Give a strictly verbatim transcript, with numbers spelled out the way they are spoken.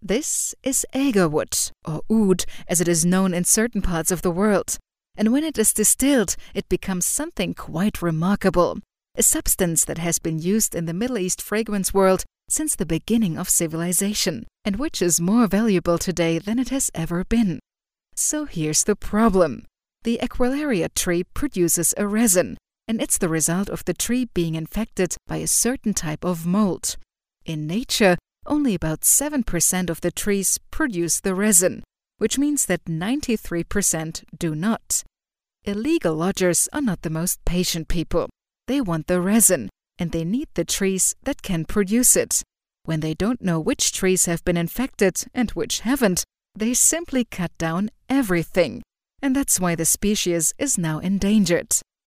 This is agarwood, or oud as it is known in certain parts of the world. And when it is distilled, it becomes something quite remarkable, a substance that has been used in the Middle East fragrance world since the beginning of civilization, and which is more valuable today than it has ever been. So here's the problem. The Aquilaria tree produces a resin, and it's the result of the tree being infected by a certain type of mold. In nature, only about seven percent of the trees produce the resin, which means that ninety-three percent do not. Illegal lodgers are not the most patient people. They want the resin, and they need the trees that can produce it. When they don't know which trees have been infected and which haven't, they simply cut down everything. And that's why the species is now endangered.